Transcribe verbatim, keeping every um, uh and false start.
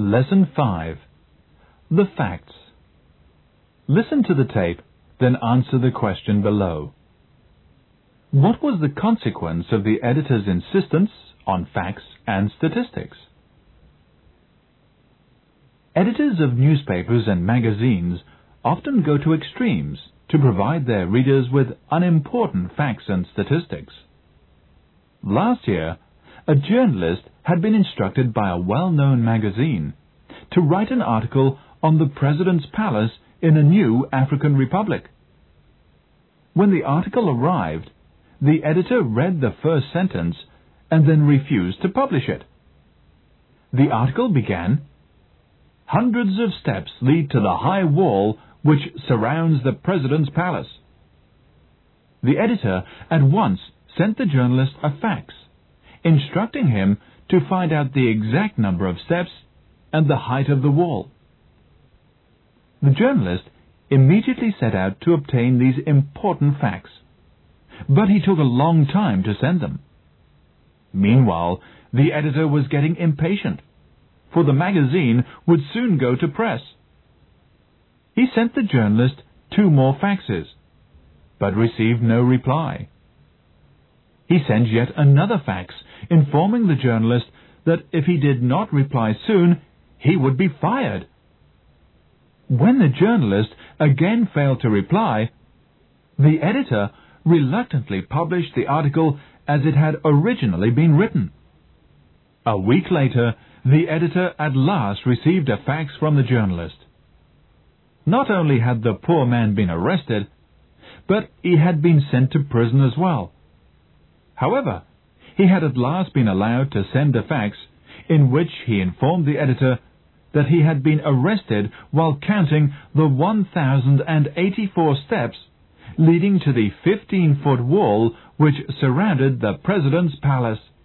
Lesson five. The Facts. Listen to the tape, then answer the question below. What was the consequence of the editor's insistence on facts and statistics? Editors of newspapers and magazines often go to extremes to provide their readers with unimportant facts and statistics. Last year, a journalist had been instructed by a well-known magazine to write an article on the President's Palace in a new African Republic. When the article arrived, the editor read the first sentence and then refused to publish it. The article began, "Hundreds of steps lead to the high wall which surrounds the President's Palace." The editor at once sent the journalist a fax, instructing him to find out the exact number of steps and the height of the wall. The journalist immediately set out to obtain these important facts, but he took a long time to send them. Meanwhile, the editor was getting impatient, for the magazine would soon go to press. He sent the journalist two more faxes, but received no reply. He sent yet another fax, informing the journalist that if he did not reply soon, he would be fired. When the journalist again failed to reply, the editor reluctantly published the article as it had originally been written. A week later, the editor at last received a fax from the journalist. Not only had the poor man been arrested, but he had been sent to prison as well. However, he had at last been allowed to send a fax in which he informed the editor that he had been arrested while counting the one thousand eighty-four steps leading to the fifteen-foot wall which surrounded the President's Palace.